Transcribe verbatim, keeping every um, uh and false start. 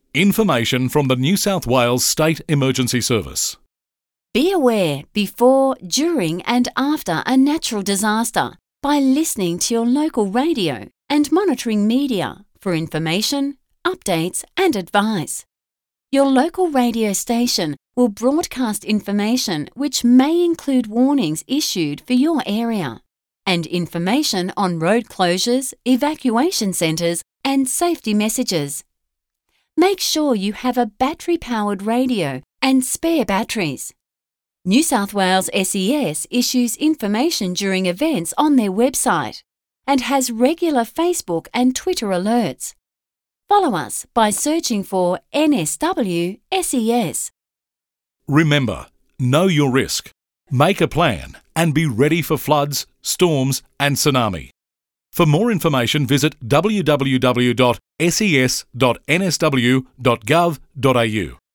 Information from the New South Wales State Emergency Service. Be aware before, during and after a natural disaster by listening to your local radio and monitoring media for information, updates and advice. Your local radio station will broadcast information which may include warnings issued for your area and information on road closures, evacuation centres and safety messages. Make sure you have a battery-powered radio and spare batteries. New South Wales S E S issues information during events on their website and has regular Facebook and Twitter alerts. Follow us by searching for N S W S E S. Remember, know your risk, make a plan and be ready for floods, storms and tsunami. For more information, visit w w w dot s e s dot n s w dot gov dot a u.